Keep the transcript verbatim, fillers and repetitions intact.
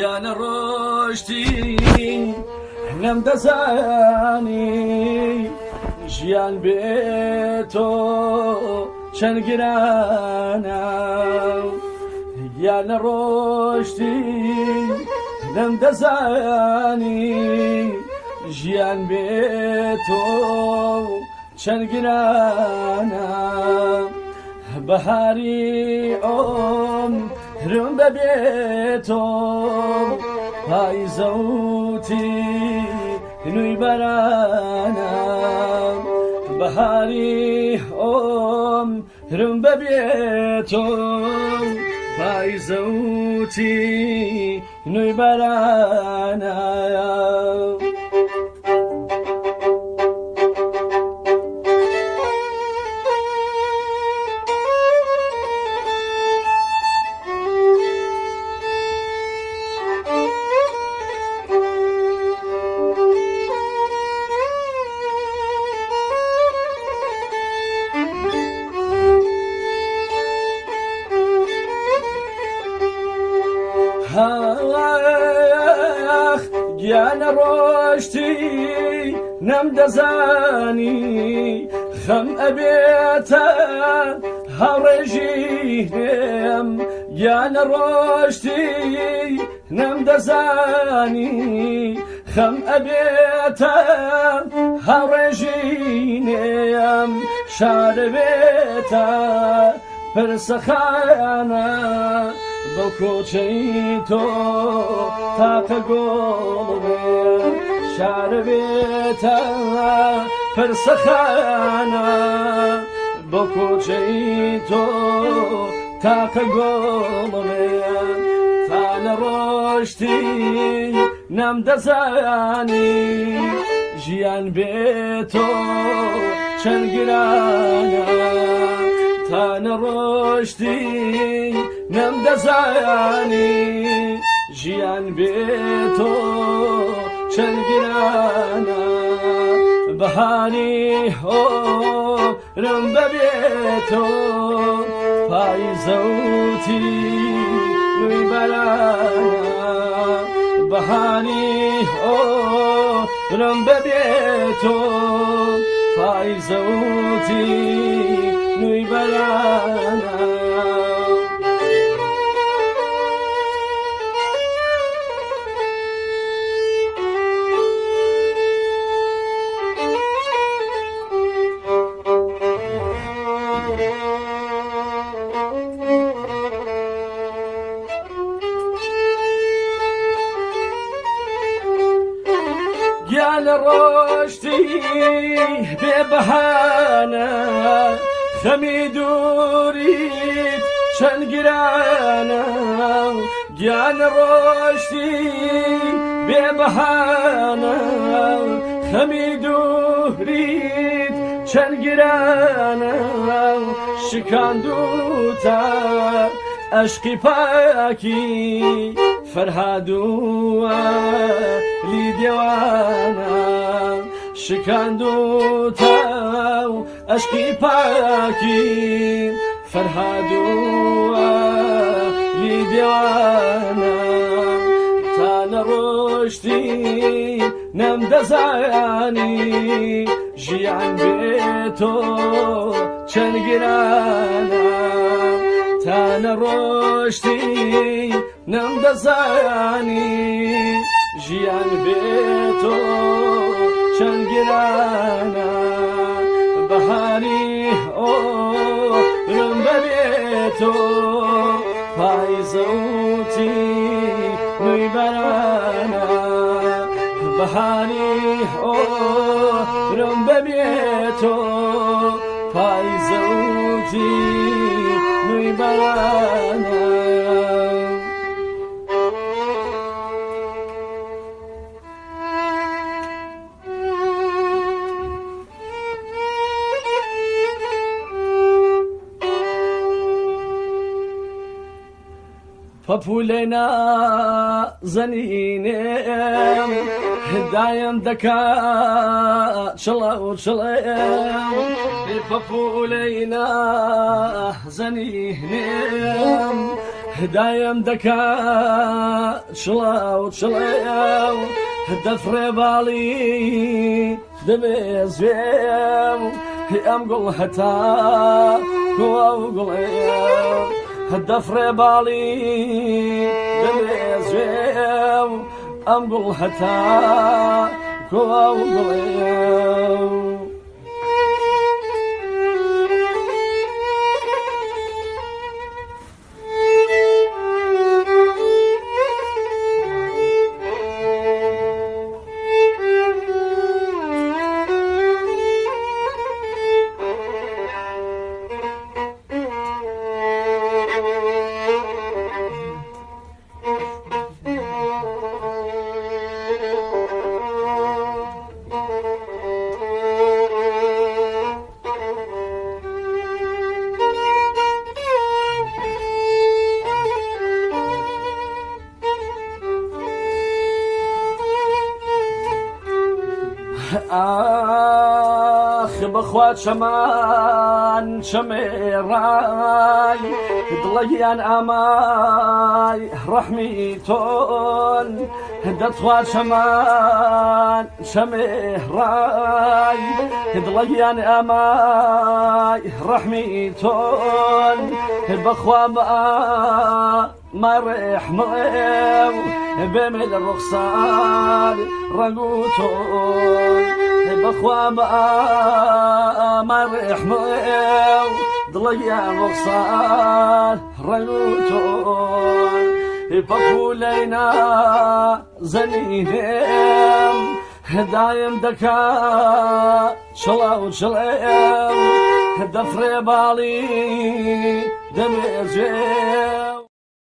گیانە ڕۆشتی لەم دەزانی ژیان بێتۆ چەند گرانە گیانە ڕۆشتی لەم دەزانی ژیان بێتۆ چەند گرانە بەهاری عۆمرم بەبێتۆ پایزەوتی نوێی بەرانە بەهاری عۆمرم بەبێتۆ پایزەوتی نوێی بەرانە هاخ گیانە ڕۆشتی نەم دەزانی خەم ئەبێتە هاوڕێژینێم گیانە ڕۆشتی نەم دەزانی خەم ئەبێتە هاوڕێژینێم شارە بێتە پرسەخانە بەو کۆچەی تۆ تاقە گۆڵ بێ شارە بێتە پرسەخانە بەو کۆچەی تۆ تاقە گۆڵ بێ تا لە ڕۆشتی نەم دەزانی ژیان بێتۆ چەند گرانە تا نەڕۆشتی نەم دەزانی ژیان بێتۆ چەند گرانە بەهاری عۆمرم بەبێتۆ پایزەوتی نوێی بەرانە بەهاری عۆمرم بەبێتۆ پایزەوتی نوێی بەرانە گیانە ڕۆشتی بێبەهانە خەمی دووریت چەند گرانە گیانە ڕۆشتی بێبەهانە خەمی دووریت چەند گرانە شکاندوتە عەشقی پاکی فەرهادووە لی دێوانە شکاندوتە عەشقی پاکی فەرهادووە لی دێوانە تا نەڕۆشتی نەم دەزانی ژیان بێتۆ چەند گرانە تا نەڕۆشتی نەم دەزانی ژیان بێتۆ چەند گرانە بەهاری عۆمرم بەبێتۆ پایزەوتی نوێی بەرانە بەهاری عۆمرم بەبێتۆ پایزەوتی نوێی بەرانە پەپوولەی نازەنینێم دایم دەکات چڵە و چڵێم پەپوولەی نازەنینێم دایم دەکات شڵاو چڵێم دەفرێ باڵی دەبێ زوێم ئەم گوڵ هەتا گوڵ گوڵێم دەفرێ باڵی دەبێ زوێم ئەم گوڵ هەتا گوڵ گوڵێم آخ بخوا چەمان چەمێڕای دڵەگیان ئامای ڕەحمی تۆن دەتوا چەمان چەمێڕای دڵەگیان ئامای ڕەحمی تۆن بەخوا بە ما ڕێحمڵێم بێمێ لە ڕوخسار ڕەنگ و تۆن بەخوا بە ما ڕێحمڵێم دڵەگیان ڕوخسار ڕەنگ و تۆن پەپولەینا زەنینێم دایم دەکات چڵاو چڵێم دەفرێ باڵی دەبێ جێم